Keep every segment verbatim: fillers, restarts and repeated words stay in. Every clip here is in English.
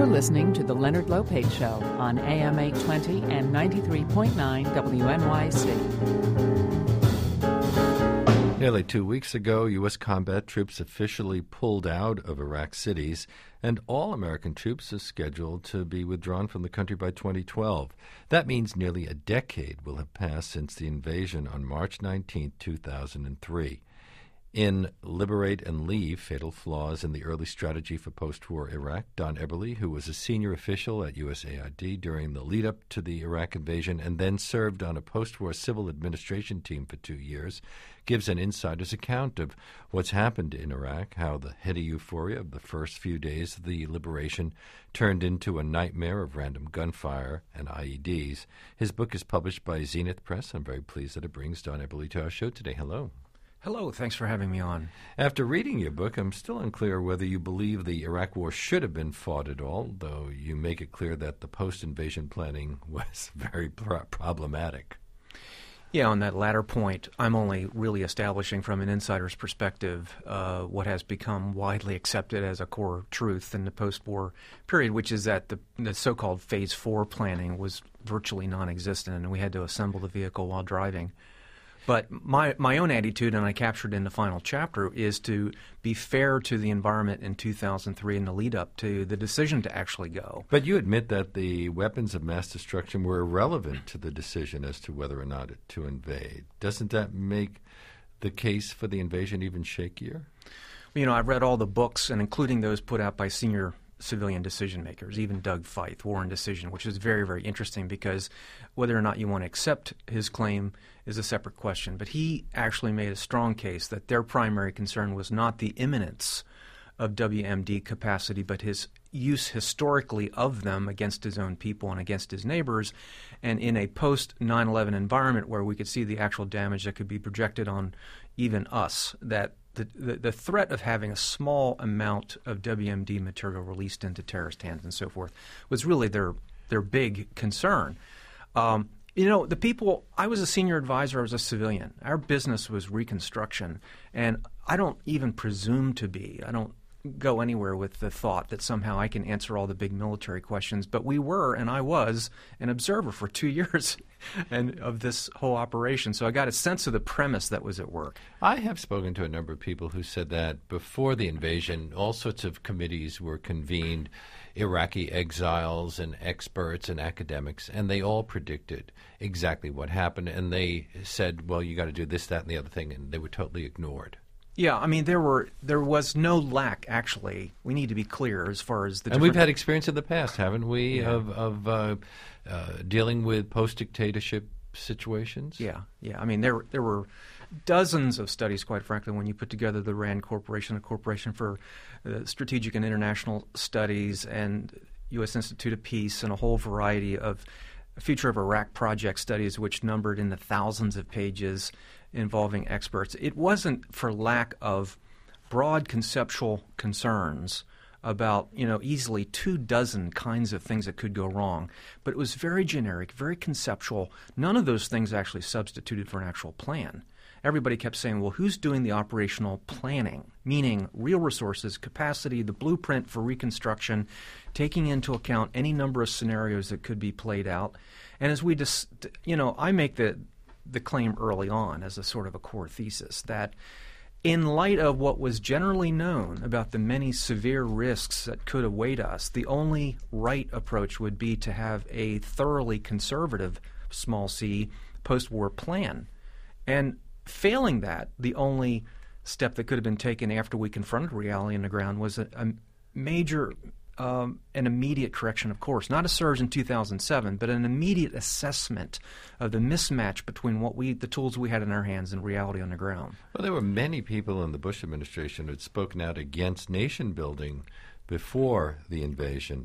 You're listening to The Leonard Lopate Show on A M eight twenty and ninety-three point nine W N Y C. Nearly two weeks ago, U S combat troops officially pulled out of Iraq cities, and all American troops are scheduled to be withdrawn from the country by twenty twelve. That means nearly a decade will have passed since the invasion on March nineteenth, two thousand three. In Liberate and Leave, Fatal Flaws in the Early Strategy for Post-War Iraq, Don Eberle, who was a senior official at U S A I D during the lead-up to the Iraq invasion and then served on a post-war civil administration team for two years, gives an insider's account of what's happened in Iraq, how the heady euphoria of the first few days of the liberation turned into a nightmare of random gunfire and I E Ds. His book is published by Zenith Press. I'm very pleased that it brings Don Eberle to our show today. Hello. Hello, thanks for having me on. After reading your book, I'm still unclear whether you believe the Iraq War should have been fought at all, though you make it clear that the post-invasion planning was very pro- problematic. Yeah, on that latter point, I'm only really establishing from an insider's perspective uh, what has become widely accepted as a core truth in the post-war period, which is that the, the so-called Phase four planning was virtually non-existent, and we had to assemble the vehicle while driving. But my my own attitude, and I captured in the final chapter, is to be fair to the environment in two thousand three and the lead-up to the decision to actually go. But you admit that the weapons of mass destruction were irrelevant to the decision as to whether or not to invade. Doesn't that make the case for the invasion even shakier? You know, I've read all the books, and including those put out by senior civilian decision makers, even Doug Feith, War and Decision, which is very, very interesting because whether or not you want to accept his claim is a separate question. But he actually made a strong case that their primary concern was not the imminence of W M D capacity, but his use historically of them against his own people and against his neighbors. And in a post nine eleven environment where we could see the actual damage that could be projected on even us, that The, the, the threat of having a small amount of W M D material released into terrorist hands and so forth was really their their big concern. Um, you know, the people, I was a senior advisor, I was a civilian. Our business was reconstruction, and I don't even presume to be. I don't go anywhere with the thought that somehow I can answer all the big military questions, but we were, and I was, an observer for two years and of this whole operation. So I got a sense of the premise that was at work. I have spoken to a number of people who said that before the invasion, all sorts of committees were convened, Iraqi exiles and experts and academics, and they all predicted exactly what happened. And they said, well, you got to do this, that, and the other thing, and they were totally ignored. Yeah, I mean, there were there was no lack, actually. We need to be clear as far as the And we've had experience in the past, haven't we, Yeah. of, of uh, uh, dealing with post-dictatorship situations? Yeah, yeah. I mean, there there were dozens of studies, quite frankly, when you put together the RAND Corporation, the Corporation for uh, Strategic and International Studies, and U S Institute of Peace, and a whole variety of Future of Iraq Project studies, which numbered in the thousands of pages, involving experts. It wasn't for lack of broad conceptual concerns about, you know, easily two dozen kinds of things that could go wrong, but it was very generic, very conceptual. None of those things actually substituted for an actual plan. Everybody kept saying, well, who's doing the operational planning, meaning real resources, capacity, the blueprint for reconstruction, taking into account any number of scenarios that could be played out. And as we just, you know, I make the the claim early on as a sort of a core thesis that in light of what was generally known about the many severe risks that could await us, the only right approach would be to have a thoroughly conservative, small c, post-war plan. And failing that, the only step that could have been taken after we confronted reality on the ground was a, a major Um, an immediate correction of course, not a surge in two thousand seven, but an immediate assessment of the mismatch between what we, the tools we had in our hands and reality on the ground. Well, there were many people in the Bush administration who had spoken out against nation building before the invasion.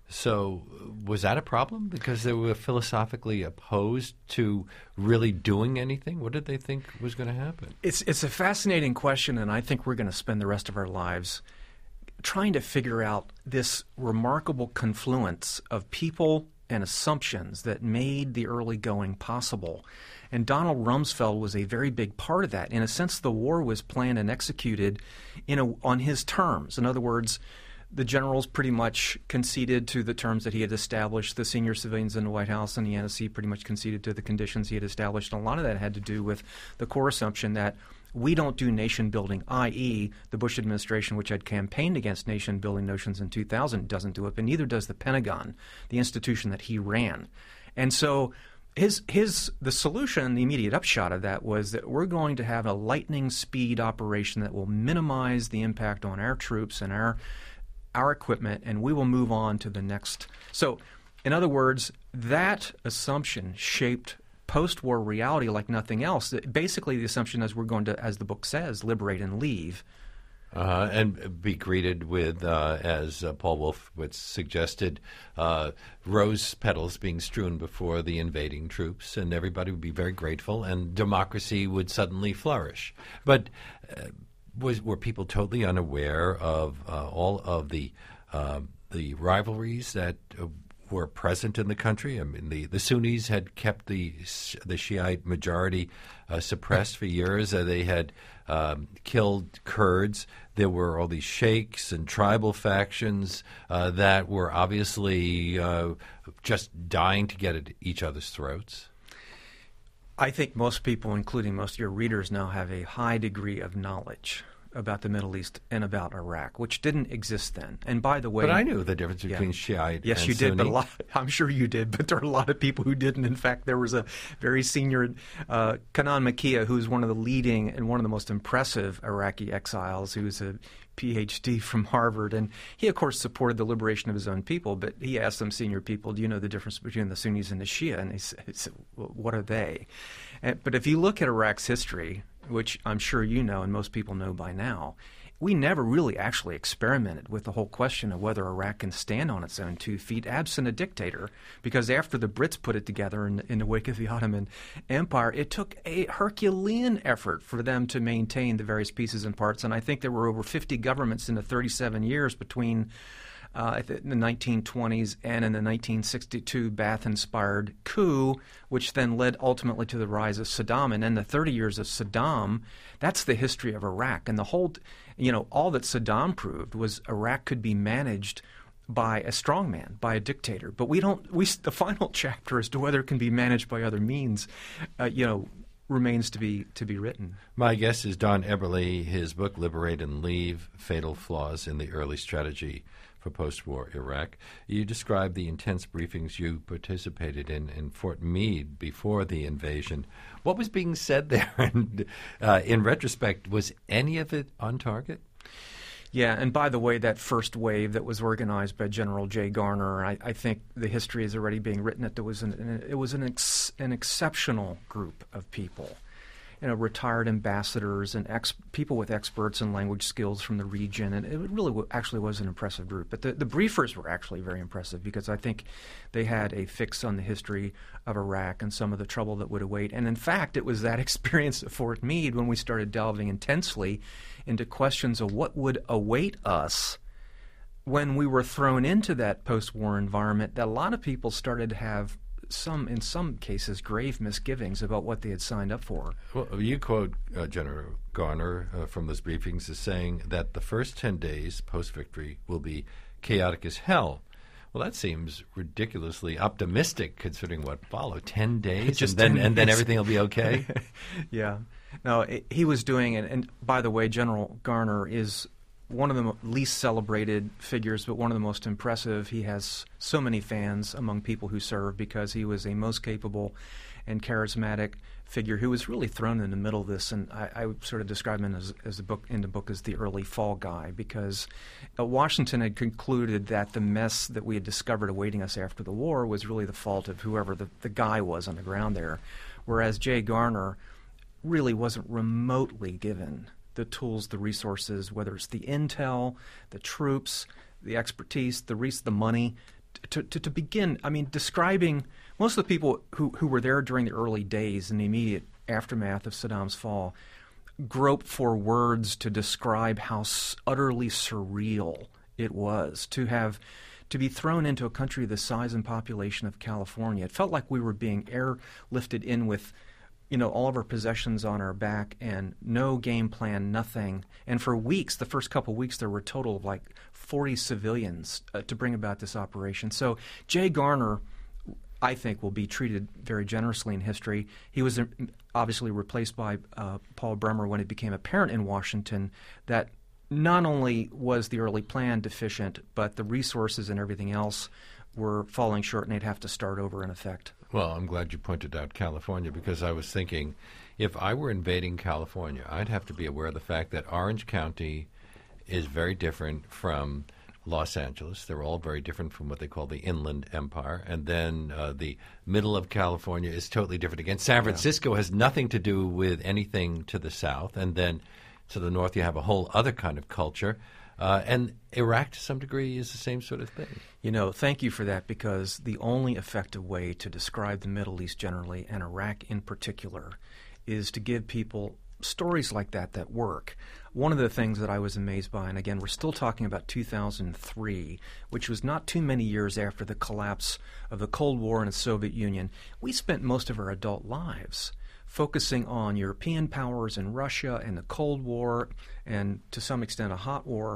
So was that a problem because they were philosophically opposed to really doing anything? What did they think was going to happen? It's, it's a fascinating question, and I think we're going to spend the rest of our lives trying to figure out this remarkable confluence of people and assumptions that made the early going possible. And Donald Rumsfeld was a very big part of that. In a sense, the war was planned and executed in a, on his terms. In other words, the generals pretty much conceded to the terms that he had established. The senior civilians in the White House and the N S C pretty much conceded to the conditions he had established. And a lot of that had to do with the core assumption that we don't do nation building, that is the Bush administration, which had campaigned against nation building notions in two thousand, doesn't do it, but neither does the Pentagon, the institution that he ran. And so his his the solution, the immediate upshot of that was that we're going to have a lightning speed operation that will minimize the impact on our troops and our our equipment, and we will move on to the next. So, in other words, that assumption shaped post-war reality like nothing else. Basically, the assumption is we're going to, as the book says, liberate and leave. Uh, and be greeted with, uh, as uh, Paul Wolfowitz suggested, uh, rose petals being strewn before the invading troops, and everybody would be very grateful, and democracy would suddenly flourish. But uh, was were people totally unaware of uh, all of the uh, the rivalries that uh, were present in the country? I mean, the, the Sunnis had kept the the Shiite majority uh, suppressed for years. Uh, they had um, killed Kurds. There were all these sheikhs and tribal factions uh, that were obviously uh, just dying to get at each other's throats. I think most people, including most of your readers, now have a high degree of knowledge about the Middle East and about Iraq, which didn't exist then. And by the way, but I knew the difference between yeah. Shiite yes, and you did, Sunni. but a lot, I'm sure you did, but there are a lot of people who didn't. In fact, there was a very senior, uh, Kanan Makia, who's one of the leading and one of the most impressive Iraqi exiles, who's a P H D from Harvard. And he, of course, supported the liberation of his own people, but he asked some senior people, do you know the difference between the Sunnis and the Shia? And he said, well, what are they? And, but if you look at Iraq's history, which I'm sure you know and most people know by now, we never really actually experimented with the whole question of whether Iraq can stand on its own two feet absent a dictator, because after the Brits put it together in, in the wake of the Ottoman Empire, it took a Herculean effort for them to maintain the various pieces and parts. And I think there were over fifty governments in the thirty-seven years between Uh, in the nineteen twenties and in the nineteen sixty-two Ba'ath-inspired coup, which then led ultimately to the rise of Saddam. And then the thirty years of Saddam, that's the history of Iraq. And the whole, you know, all that Saddam proved was Iraq could be managed by a strongman, by a dictator. But we don't, we, the final chapter as to whether it can be managed by other means, uh, you know, remains to be to be written. My guest is Don Eberle. His book, Liberate and Leave, Fatal Flaws in the Early Strategy for Post-War Iraq. You described the intense briefings you participated in in Fort Meade before the invasion. What was being said there? And uh, in retrospect, was any of it on target? Yeah, and by the way, that first wave that was organized by General Jay Garner, I, I think the history is already being written that there was an, it was an ex, an exceptional group of people. You know, retired ambassadors and ex, people with experts and language skills from the region, and it really w- actually was an impressive group. But the, the briefers were actually very impressive because I think they had a fix on the history of Iraq and some of the trouble that would await. And in fact, it was that experience at Fort Meade when we started delving intensely into questions of what would await us when we were thrown into that post-war environment that a lot of people started to have some, in some cases, grave misgivings about what they had signed up for. Well, you quote uh, General Garner uh, from those briefings as saying that the first ten days post-victory will be chaotic as hell. Well, that seems ridiculously optimistic considering what followed. Ten days, Just and then ten and then days. everything will be okay? Yeah. No, it, he was doing it. And by the way, General Garner is one of the mo- least celebrated figures, but one of the most impressive. He has so many fans among people who serve because he was a most capable and charismatic figure who was really thrown in the middle of this. And I, I would sort of describe him as, as the book in the book as the early fall guy, because uh, Washington had concluded that the mess that we had discovered awaiting us after the war was really the fault of whoever the, the guy was on the ground there, whereas Jay Garner really wasn't remotely given the tools, the resources, whether it's the intel, the troops, the expertise, the res- the money, to, to, to begin, I mean, describing most of the people who, who were there during the early days in the immediate aftermath of Saddam's fall grope for words to describe how s- utterly surreal it was to have to be thrown into a country the size and population of California. It felt like we were being airlifted in with you know, all of our possessions on our back and no game plan, nothing. And for weeks, the first couple of weeks, there were a total of like forty civilians uh, to bring about this operation. So Jay Garner, I think, will be treated very generously in history. He was uh, obviously replaced by uh, Paul Bremer when it became apparent in Washington that not only was the early plan deficient, but the resources and everything else were falling short, and they'd have to start over in effect. Well, I'm glad you pointed out California, because I was thinking if I were invading California, I'd have to be aware of the fact that Orange County is very different from Los Angeles. They're all very different from what they call the Inland Empire. And then uh, the middle of California is totally different again. San Francisco yeah. has nothing to do with anything to the south. And then to the north, you have a whole other kind of culture. Uh, and Iraq, to some degree, is the same sort of thing. You know, thank you for that, because the only effective way to describe the Middle East generally, and Iraq in particular, is to give people stories like that that work. One of the things that I was amazed by, and again, we're still talking about two thousand three, which was not too many years after the collapse of the Cold War and the Soviet Union. We spent most of our adult lives focusing on European powers and Russia and the Cold War and, to some extent, a hot war.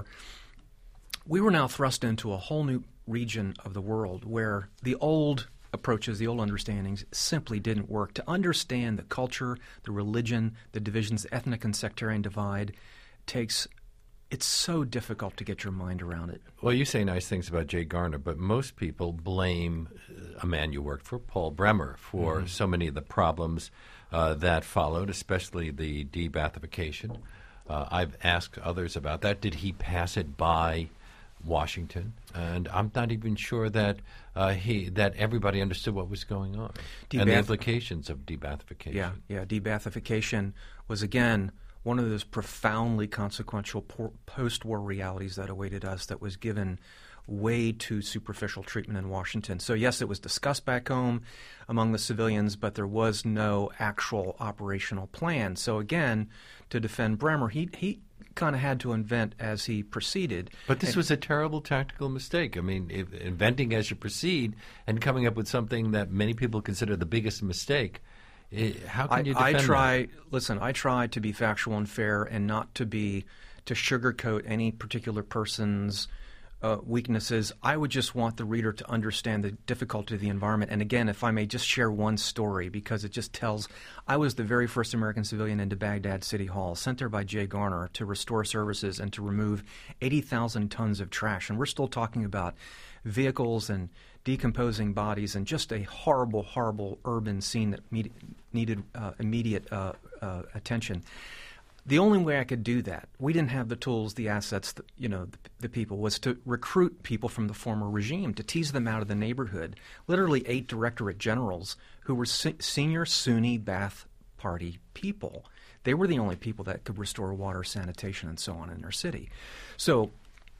We were now thrust into a whole new region of the world where the old approaches, the old understandings, simply didn't work. To understand the culture, the religion, the divisions, the ethnic and sectarian divide takes – it's so difficult to get your mind around it. Well, you say nice things about Jay Garner, but most people blame a man you worked for, Paul Bremer, for mm-hmm. so many of the problems uh, that followed, especially the de-Baathification. Uh, I've asked others about that. Did he pass it by Washington? And I'm not even sure that uh, he that everybody understood what was going on De-Baath- and the implications of de-Baathification. Yeah, yeah. De-Baathification was, again, one of those profoundly consequential por- post-war realities that awaited us that was given way too superficial treatment in Washington. So, yes, it was discussed back home among the civilians, but there was no actual operational plan. So, again, to defend Bremer, he he kind of had to invent as he proceeded. But this and, was a terrible tactical mistake. I mean, if, inventing as you proceed and coming up with something that many people consider the biggest mistake. It, how can I, you defend I try, that? Listen, I try to be factual and fair and not to be to sugarcoat any particular person's uh, weaknesses. I would just want the reader to understand the difficulty of the environment. And again, if I may just share one story, because it just tells, I was the very first American civilian into Baghdad City Hall, sent there by Jay Garner to restore services and to remove eighty thousand tons of trash. And we're still talking about vehicles and decomposing bodies and just a horrible, horrible urban scene that need, needed uh, immediate uh, uh, attention. The only way I could do that, we didn't have the tools, the assets, the, you know, the, the people, was to recruit people from the former regime, to tease them out of the neighborhood. Literally eight directorate generals who were se- senior Sunni Ba'ath Party people. They were the only people that could restore water, sanitation, and so on in their city. So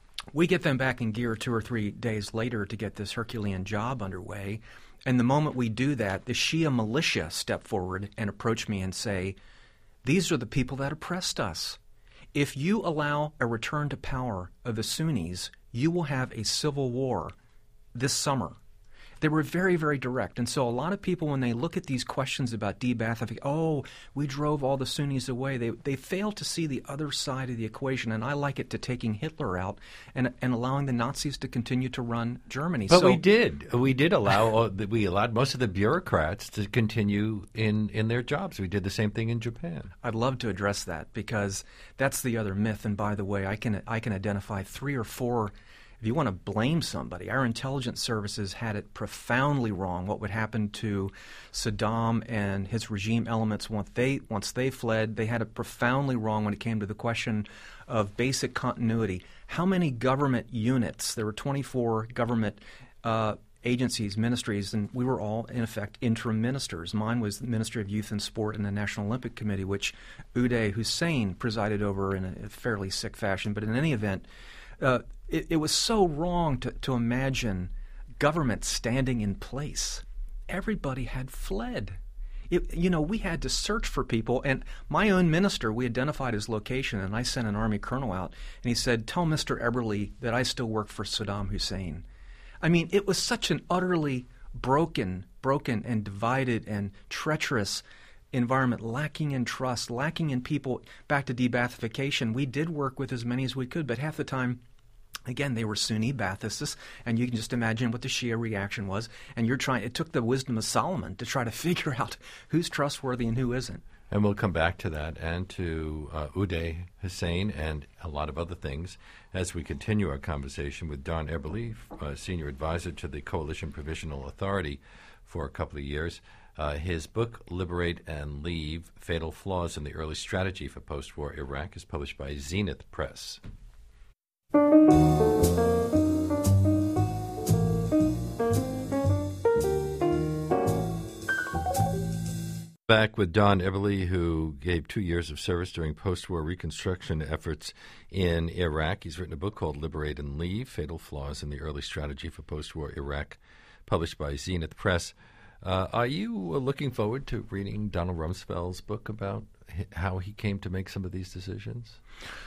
we get them back in gear two or three days later to get this Herculean job underway. And the moment we do that, the Shia militia step forward and approach me and say, these are the people that oppressed us. If you allow a return to power of the Sunnis, you will have a civil war this summer. They were very, very direct. And so a lot of people, when they look at these questions about de-Baathification, oh, we drove all the Sunnis away, they they fail to see the other side of the equation. And I like it to taking Hitler out and and allowing the Nazis to continue to run Germany. But so, we did. We did allow, we allowed most of the bureaucrats to continue in, in their jobs. We did the same thing in Japan. I'd love to address that, because that's the other myth. And by the way, I can I can identify three or four. If you want to blame somebody, our intelligence services had it profoundly wrong what would happen to Saddam and his regime elements once they once they fled. They had it profoundly wrong when it came to the question of basic continuity. How many government units? There were twenty-four government uh, agencies, ministries, and we were all, in effect, interim ministers. Mine was the Ministry of Youth and Sport and the National Olympic Committee, which Uday Hussein presided over in a fairly sick fashion. But in any event, uh, It, it was so wrong to, to imagine government standing in place. Everybody had fled. It, you know, we had to search for people. And my own minister, we identified his location, and I sent an Army colonel out, and he said, tell Mister Eberly that I still work for Saddam Hussein. I mean, it was such an utterly broken, broken and divided and treacherous environment, lacking in trust, lacking in people. Back to de-Baathification, we did work with as many as we could, but half the time, again, they were Sunni Baathist, and you can just imagine what the Shia reaction was. And you're trying. It took the wisdom of Solomon to try to figure out who's trustworthy and who isn't. And we'll come back to that and to uh, Uday Hussein and a lot of other things as we continue our conversation with Don Eberle, uh, Senior Advisor to the Coalition Provisional Authority for a couple of years. Uh, his book, Liberate and Leave, Fatal Flaws in the Early Strategy for Post-War Iraq, is published by Zenith Press. Back with Don Eberle, who gave two years of service during post-war reconstruction efforts in Iraq. He's written a book called Liberate and Leave, Fatal Flaws in the Early Strategy for Post-War Iraq, published by Zenith Press. Uh, are you looking forward to reading Donald Rumsfeld's book about how he came to make some of these decisions?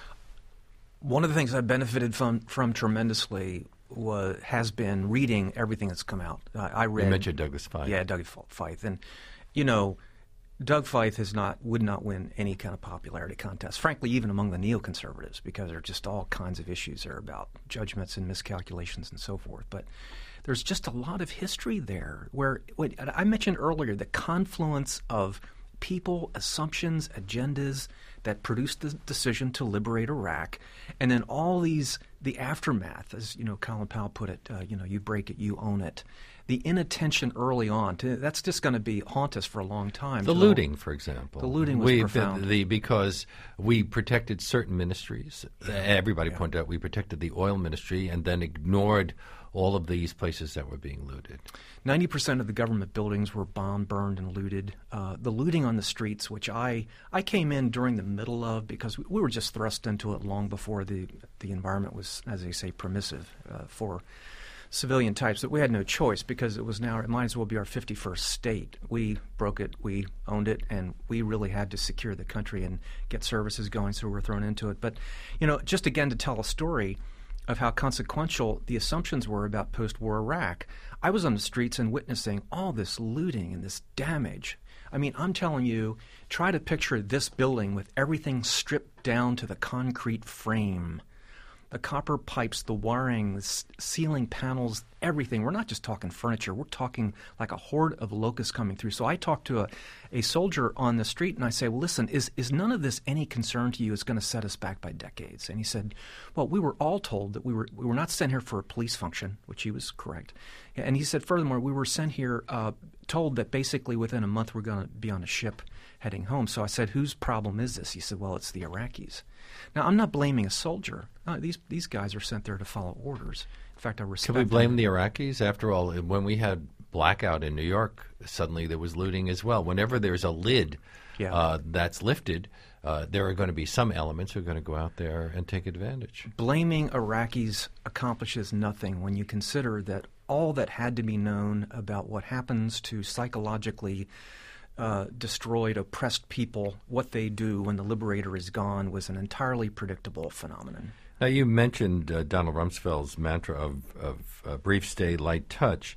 One of the things I benefited from, from tremendously was, has been reading everything that's come out. I, I read. You mentioned Douglas Feith. Yeah, Doug Feith. And, you know, Doug Feith has not would not win any kind of popularity contest, frankly, even among the neoconservatives, because there are just all kinds of issues there about judgments and miscalculations and so forth. But there's just a lot of history there where what I mentioned earlier, the confluence of people, assumptions, agendas that produced the decision to liberate Iraq, and then all these, the aftermath, as you know, Colin Powell put it, uh, you know, you break it, you own it. The inattention early on, to, that's just going to be haunt us for a long time. The looting, for example. The looting was we, profound. The, the, because we protected certain ministries. Everybody yeah. pointed out we protected the oil ministry and then ignored all of these places that were being looted. ninety percent of the government buildings were bombed, burned, and looted. Uh, the looting on the streets, which I, I came in during the middle of because we, we were just thrust into it long before the, the environment was, as they say, permissive uh, for civilian types, that we had no choice because it was now, it might as well be our fifty-first state. We broke it, we owned it, and we really had to secure the country and get services going, so we were thrown into it. But, you know, just again to tell a story of how consequential the assumptions were about post-war Iraq, I was on the streets and witnessing all this looting and this damage. I mean, I'm telling you, try to picture this building with everything stripped down to the concrete frame. The copper pipes, the wiring, the ceiling panels, everything. We're not just talking furniture. We're talking like a horde of locusts coming through. So I talked to a, a soldier on the street, and I say, well, listen, is, is none of this any concern to you? It's going to set us back by decades. And he said, well, we were all told that we were we were not sent here for a police function, which he was correct. And he said, furthermore, we were sent here uh, told that basically within a month we're going to be on a ship heading home. So I said, whose problem is this? He said, well, it's the Iraqis. Now, I'm not blaming a soldier. Uh, these these guys are sent there to follow orders. In fact, I respect Can we blame them. the Iraqis? After all, when we had blackout in New York, suddenly there was looting as well. Whenever there's a lid yeah. uh, that's lifted, uh, there are going to be some elements who are going to go out there and take advantage. Blaming Iraqis accomplishes nothing when you consider that all that had to be known about what happens to psychologically Uh, destroyed, oppressed people, what they do when the liberator is gone, was an entirely predictable phenomenon. Now, you mentioned uh, Donald Rumsfeld's mantra of, of uh, brief stay, light touch.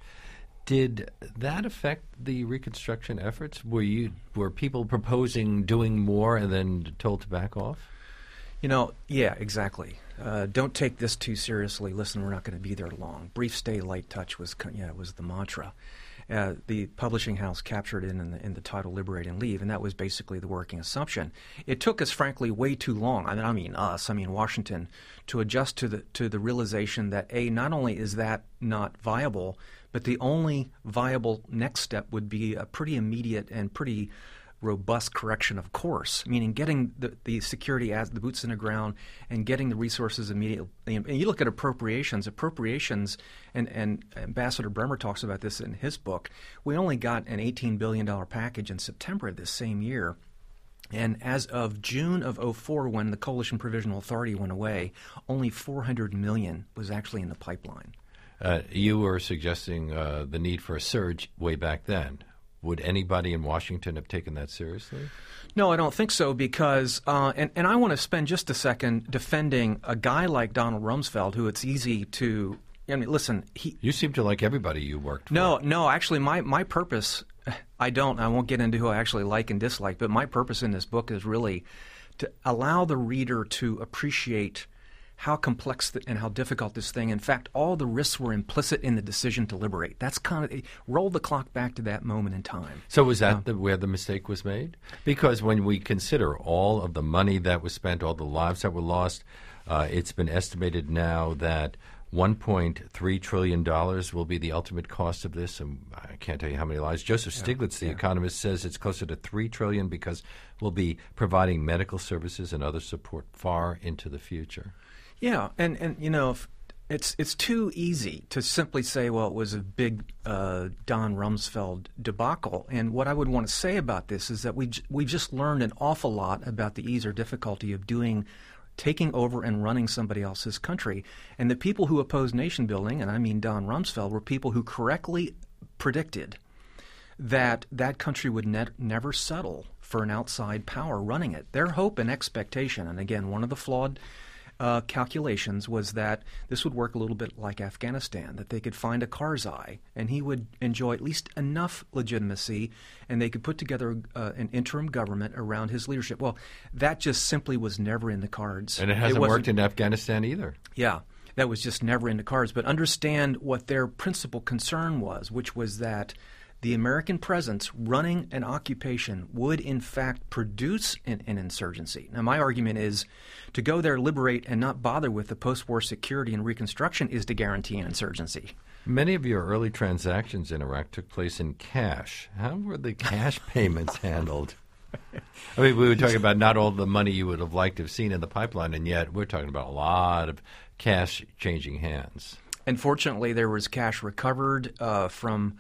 Did that affect the reconstruction efforts? Were you were people proposing doing more and then told to back off? You know, yeah, exactly. Uh, don't take this too seriously. Listen, we're not going to be there long. Brief stay, light touch was yeah was the mantra. Uh, the publishing house captured it in the, in the title Liberate and Leave, and that was basically the working assumption. It took us, frankly, way too long, I mean, I mean us, I mean Washington, to adjust to the to the realization that, A, not only is that not viable, but the only viable next step would be a pretty immediate and pretty robust correction of course, meaning getting the, the security as the boots in the ground and getting the resources immediately. And you look at appropriations, appropriations, and, and Ambassador Bremer talks about this in his book. We only got an eighteen billion dollars package in September of this same year. And as of June of oh four, when the Coalition Provisional Authority went away, only four hundred million dollars was actually in the pipeline. Uh, you were suggesting uh, the need for a surge way back then. Would anybody in Washington have taken that seriously? No, I don't think so because, uh, and, and I want to spend just a second defending a guy like Donald Rumsfeld, who it's easy to I mean, listen, he. You seem to like everybody you worked for. No, no, actually, my, my purpose, I don't, I won't get into who I actually like and dislike, but my purpose in this book is really to allow the reader to appreciate how complex the, and how difficult this thing. In fact, all the risks were implicit in the decision to liberate. That's kind of roll the clock back to that moment in time. So was that Uh, the, where the mistake was made? Because when we consider all of the money that was spent, all the lives that were lost, uh, it's been estimated now that one point three trillion dollars will be the ultimate cost of this. And I can't tell you how many lives. Joseph Stiglitz, the yeah. economist, says it's closer to three trillion dollars because we'll be providing medical services and other support far into the future. Yeah, and, and you know, if it's it's too easy to simply say, well, it was a big uh, Don Rumsfeld debacle. And what I would want to say about this is that we j- we've just learned an awful lot about the ease or difficulty of doing, taking over and running somebody else's country. And the people who opposed nation building, and I mean Don Rumsfeld, were people who correctly predicted that that country would ne- never settle for an outside power running it. Their hope and expectation, and again, one of the flawed Uh, calculations was that this would work a little bit like Afghanistan, that they could find a Karzai and he would enjoy at least enough legitimacy and they could put together uh, an interim government around his leadership. Well, that just simply was never in the cards. And it hasn't wasn't- worked in Afghanistan either. Yeah, that was just never in the cards. But understand what their principal concern was, which was that the American presence running an occupation would in fact produce an, an insurgency. Now, my argument is to go there, liberate, and not bother with the post-war security and reconstruction is to guarantee an insurgency. Many of your early transactions in Iraq took place in cash. How were the cash payments handled? I mean, we were talking about not all the money you would have liked to have seen in the pipeline, and yet we're talking about a lot of cash changing hands. And fortunately, there was cash recovered uh, from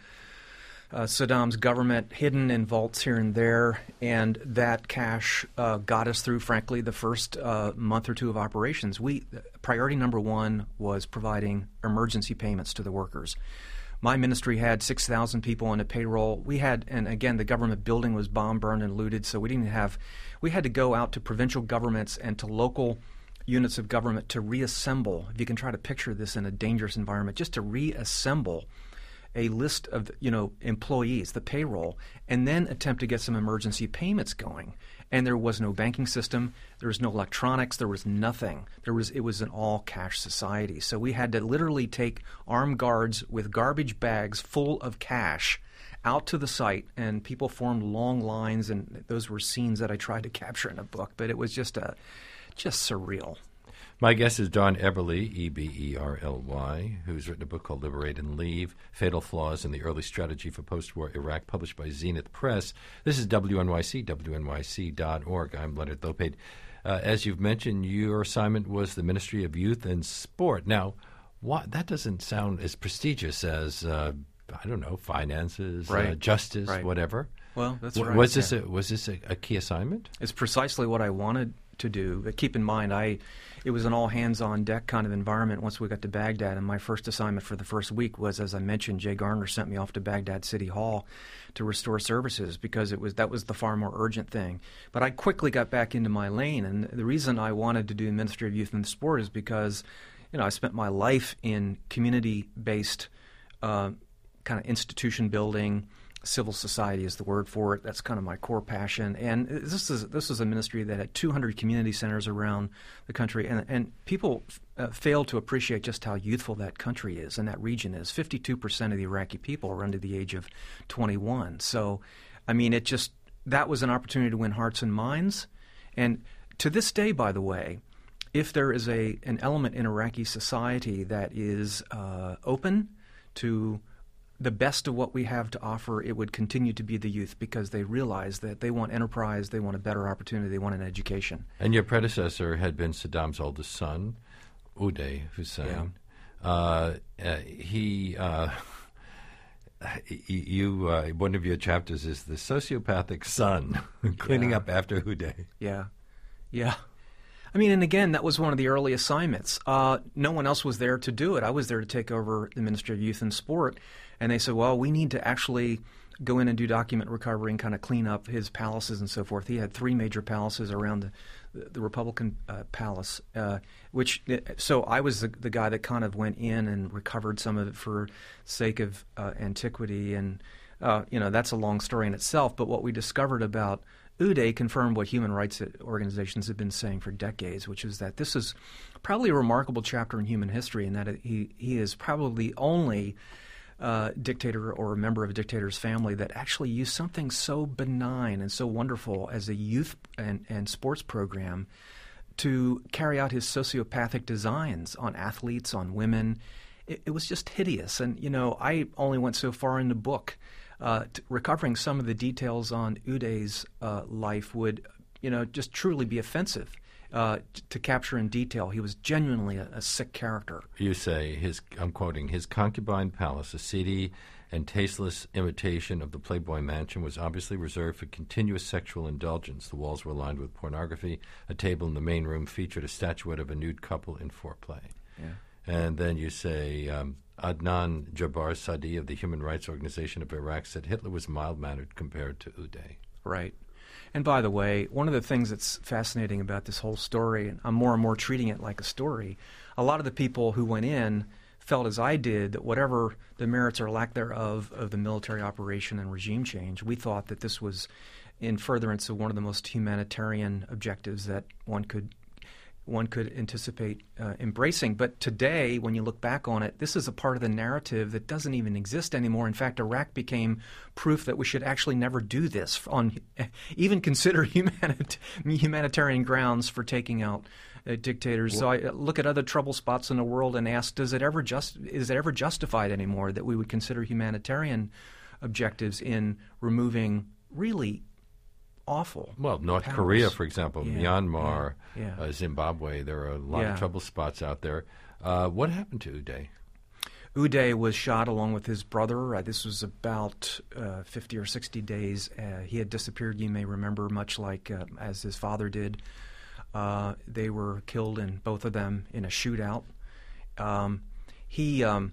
Uh, Saddam's government, hidden in vaults here and there, and that cash uh, got us through, frankly, the first uh, month or two of operations. We priority number one was providing emergency payments to the workers. My ministry had six thousand people on the payroll. We had, and again, the government building was bomb burned and looted, so we didn't have, we had to go out to provincial governments and to local units of government to reassemble, if you can try to picture this in a dangerous environment, just to reassemble a list of, you know, employees, the payroll, and then attempt to get some emergency payments going. And there was no banking system, there was no electronics, there was nothing. There was it was an all cash society. So we had to literally take armed guards with garbage bags full of cash out to the site, and people formed long lines, and those were scenes that I tried to capture in a book, but it was just a just surreal. My guest is Don Eberly, E B E R L Y, who's written a book called Liberate and Leave, Fatal Flaws in the Early Strategy for Post-War Iraq, published by Zenith Press. This is W N Y C, W N Y C dot org. I'm Leonard Lopate. Uh, as you've mentioned, your assignment was the Ministry of Youth and Sport. Now, what, that doesn't sound as prestigious as, uh, I don't know, finances, Right. uh, justice, Right. whatever. Well, that's W- right. Was this, yeah. a, was this a, a key assignment? It's precisely what I wanted to do. But keep in mind, I it was an all hands on deck kind of environment once we got to Baghdad, and my first assignment for the first week was, as I mentioned, Jay Garner sent me off to Baghdad City Hall to restore services because it was that was the far more urgent thing. But I quickly got back into my lane, and the reason I wanted to do the Ministry of Youth and Sport is because, you know, I spent my life in community based uh, kind of institution building. Civil society is the word for it. That's kind of my core passion. And this is this is a ministry that had two hundred community centers around the country, and and people uh, fail to appreciate just how youthful that country is and that region is. fifty-two percent of the Iraqi people are under the age of twenty-one. So, I mean, it just that was an opportunity to win hearts and minds. And to this day, by the way, if there is a an element in Iraqi society that is uh, open to the best of what we have to offer, it would continue to be the youth, because they realize that they want enterprise, they want a better opportunity, they want an education. And your predecessor had been Saddam's oldest son, Uday Hussein. Yeah. Uh, uh, he, uh, you, uh, one of your chapters is the sociopathic son cleaning Yeah. up after Uday. Yeah, yeah. I mean, and again, that was one of the early assignments. Uh, no one else was there to do it. I was there to take over the Ministry of Youth and Sport, and they said, well, we need to actually go in and do document recovery and kind of clean up his palaces and so forth. He had three major palaces around the, the Republican uh, Palace, uh, which so I was the, the guy that kind of went in and recovered some of it for sake of uh, antiquity, and uh, you know that's a long story in itself. But what we discovered about Uday confirmed what human rights organizations have been saying for decades, which is that this is probably a remarkable chapter in human history, and that it, he he is probably the only uh, dictator or a member of a dictator's family that actually used something so benign and so wonderful as a youth and, and sports program to carry out his sociopathic designs on athletes, on women. It, it was just hideous. And, you know, I only went so far in the book. Uh, t- recovering some of the details on Uday's uh, life would, you know, just truly be offensive uh, t- to capture in detail. He was genuinely a, a sick character. You say, his, I'm quoting, his concubine palace, a seedy and tasteless imitation of the Playboy Mansion, was obviously reserved for continuous sexual indulgence. The walls were lined with pornography. A table in the main room featured a statuette of a nude couple in foreplay. Yeah. And then you say, um, Adnan Jabbar Sadi of the Human Rights Organization of Iraq said Hitler was mild-mannered compared to Uday. Right. And by the way, one of the things that's fascinating about this whole story, and I'm more and more treating it like a story, a lot of the people who went in felt as I did that whatever the merits or lack thereof of the military operation and regime change, we thought that this was in furtherance of one of the most humanitarian objectives that one could one could anticipate uh, embracing. But today, when you look back on it, this is a part of the narrative that doesn't even exist anymore. In fact, Iraq became proof that we should actually never do this on even consider humanit- humanitarian grounds for taking out uh, dictators. Well, so I look at other trouble spots in the world and ask, does it ever just is it ever justified anymore that we would consider humanitarian objectives in removing really awful. Well, North powers. Korea, for example, yeah, Myanmar, yeah, yeah. Uh, Zimbabwe, there are a lot yeah. of trouble spots out there. Uh, what happened to Uday? Uday was shot along with his brother. Uh, this was about uh, fifty or sixty days. Uh, he had disappeared, you may remember, much like uh, as his father did. Uh, they were killed, in both of them, in a shootout. Um, he um,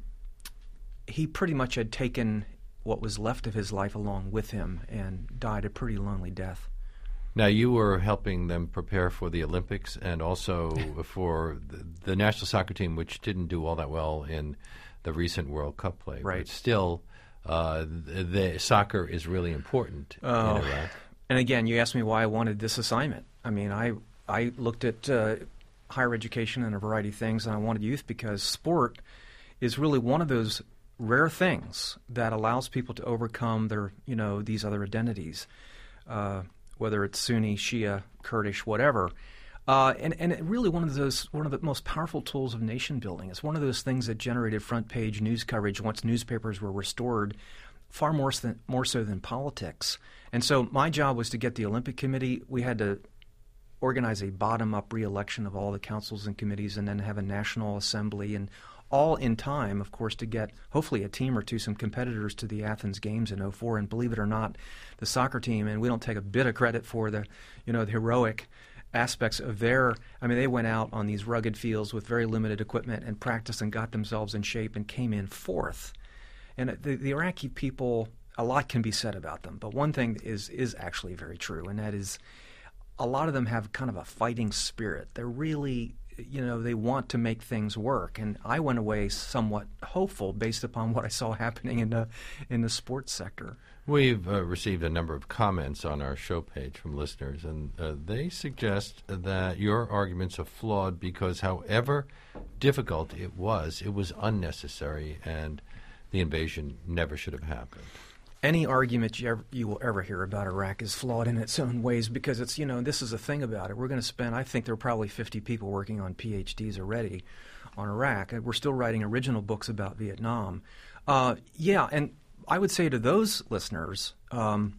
he pretty much had taken what was left of his life along with him and died a pretty lonely death. Now, you were helping them prepare for the Olympics and also for the, the national soccer team, which didn't do all that well in the recent World Cup play. Right. But still, uh, the, the soccer is really important Oh. in Iraq. And again, you asked me why I wanted this assignment. I mean, I I looked at uh, higher education and a variety of things, and I wanted youth because sport is really one of those rare things that allows people to overcome their, you know, these other identities, uh, whether it's Sunni, Shia, Kurdish, whatever. Uh, and and it really one of those one of the most powerful tools of nation building. It's one of those things that generated front page news coverage once newspapers were restored, far more than more so than politics. And so my job was to get the Olympic Committee. We had to organize a bottom-up re-election of all the councils and committees, and then have a national assembly, and all in time, of course, to get hopefully a team or two, some competitors to the Athens Games in oh four. And believe it or not, the soccer team, and we don't take a bit of credit for the, you know, the heroic aspects of their, I mean, they went out on these rugged fields with very limited equipment and practiced and got themselves in shape and came in fourth. And the, the Iraqi people, a lot can be said about them, but one thing is is actually very true, and that is a lot of them have kind of a fighting spirit. They're really, you know, they want to make things work. And I went away somewhat hopeful based upon what I saw happening in the in the sports sector. We've uh, received a number of comments on our show page from listeners, and uh, they suggest that your arguments are flawed because however difficult it was, it was unnecessary, and the invasion never should have happened. Any argument you, ever, you will ever hear about Iraq is flawed in its own ways because it's, you know, this is the thing about it. We're going to spend, I think there are probably fifty people working on P H Ds already on Iraq. We're still writing original books about Vietnam. Uh, yeah, and I would say to those listeners, um,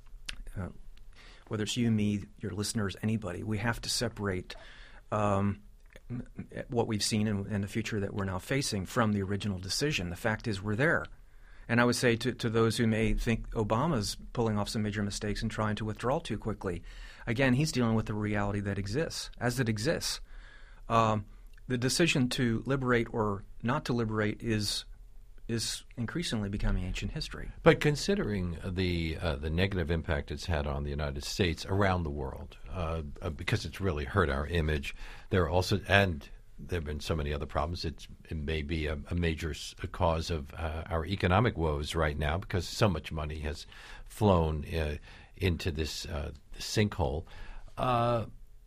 uh, whether it's you, me, your listeners, anybody, we have to separate um, what we've seen in, in the future that we're now facing from the original decision. The fact is we're there. And I would say to, to those who may think Obama's pulling off some major mistakes and trying to withdraw too quickly, again, he's dealing with the reality that exists, as it exists. Um, the decision to liberate or not to liberate is is increasingly becoming ancient history. But considering the uh, the negative impact it's had on the United States around the world, uh, uh, because it's really hurt our image, there are also and there have been so many other problems. It's, it may be a, a major s- a cause of uh, our economic woes right now because so much money has flown uh, into this uh, sinkhole. Uh,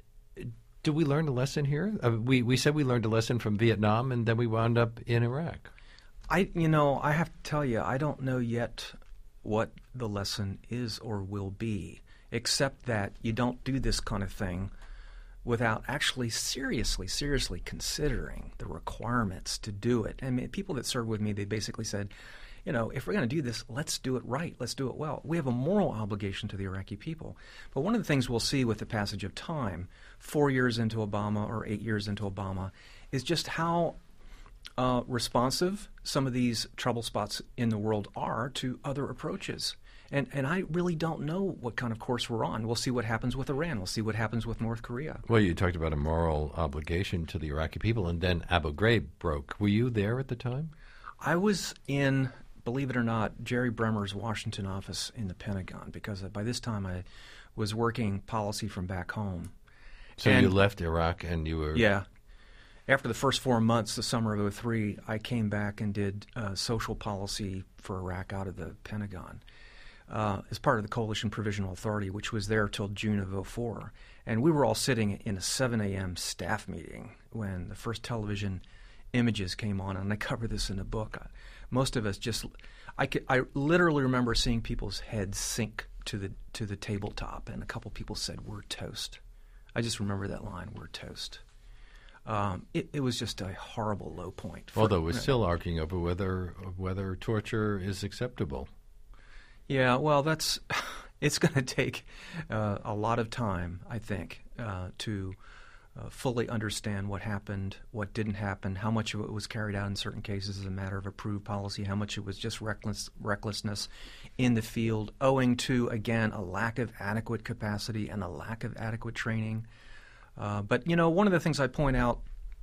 do we learn a lesson here? Uh, we we said we learned a lesson from Vietnam, and then we wound up in Iraq. I, you know, I have to tell you, I don't know yet what the lesson is or will be, except that you don't do this kind of thing without actually seriously, seriously considering the requirements to do it. I mean, people that served with me, they basically said, you know, if we're going to do this, let's do it right. Let's do it well. We have a moral obligation to the Iraqi people. But one of the things we'll see with the passage of time, four years into Obama or eight years into Obama, is just how uh, responsive some of these trouble spots in the world are to other approaches. And and I really don't know what kind of course we're on. We'll see what happens with Iran. We'll see what happens with North Korea. Well, you talked about a moral obligation to the Iraqi people, and then Abu Ghraib broke. Were you there at the time? I was in, believe it or not, Jerry Bremer's Washington office in the Pentagon, because by this time I was working policy from back home. So And- you left Iraq and you were... Yeah. After the first four months, the summer of oh three, I came back and did uh, social policy for Iraq out of the Pentagon uh, as part of the Coalition Provisional Authority, which was there till June of oh four. And we were all sitting in a seven a.m. staff meeting when the first television images came on, and I cover this in the book. Uh, most of us just, I, could, I literally remember seeing people's heads sink to the to the tabletop, and a couple people said, "We're toast." I just remember that line, "We're toast." Um, it, it was just a horrible low point. For, Although we're you know, still arguing over whether whether torture is acceptable. Yeah, well, that's it's going to take uh, a lot of time, I think, uh, to uh, fully understand what happened, what didn't happen, how much of it was carried out in certain cases as a matter of approved policy, how much it was just reckless, recklessness in the field, owing to, again, a lack of adequate capacity and a lack of adequate training. Uh, but, you know, one of the things I point out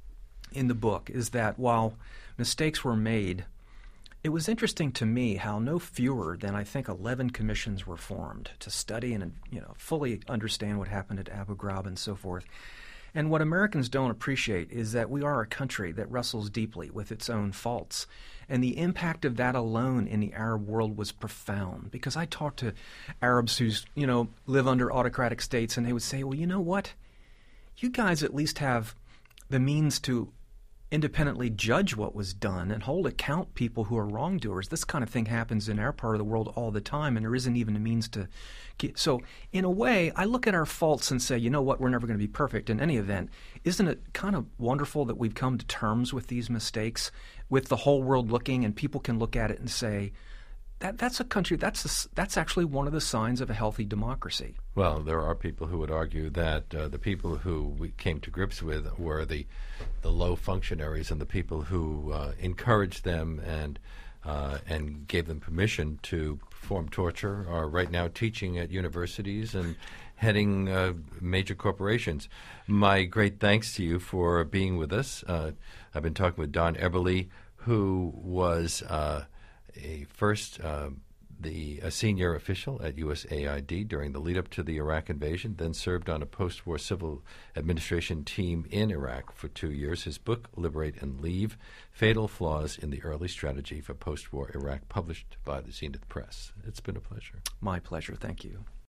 in the book is that while mistakes were made, it was interesting to me how no fewer than, I think, eleven commissions were formed to study and, you know, fully understand what happened at Abu Ghraib and so forth. And what Americans don't appreciate is that we are a country that wrestles deeply with its own faults. And the impact of that alone in the Arab world was profound. Because I talked to Arabs who, you know, live under autocratic states, and they would say, well, you know what? You guys at least have the means to independently judge what was done and hold account people who are wrongdoers. This kind of thing happens in our part of the world all the time, and there isn't even a means to get. So in a way, I look at our faults and say, you know what, we're never going to be perfect in any event. Isn't it kind of wonderful that we've come to terms with these mistakes, with the whole world looking, and people can look at it and say, That, that's a country, that's a, that's actually one of the signs of a healthy democracy. Well, there are people who would argue that uh, the people who we came to grips with were the the low functionaries and the people who uh, encouraged them and uh, and gave them permission to perform torture are right now teaching at universities and heading uh, major corporations. My great thanks to you for being with us. Uh, I've been talking with Don Eberle, who was Uh, a first uh, the a senior official at U S A I D during the lead-up to the Iraq invasion, then served on a post-war civil administration team in Iraq for two years. His book, Liberate and Leave, Fatal Flaws in the Early Strategy for Post-War Iraq, published by the Zenith Press. It's been a pleasure. My pleasure. Thank you.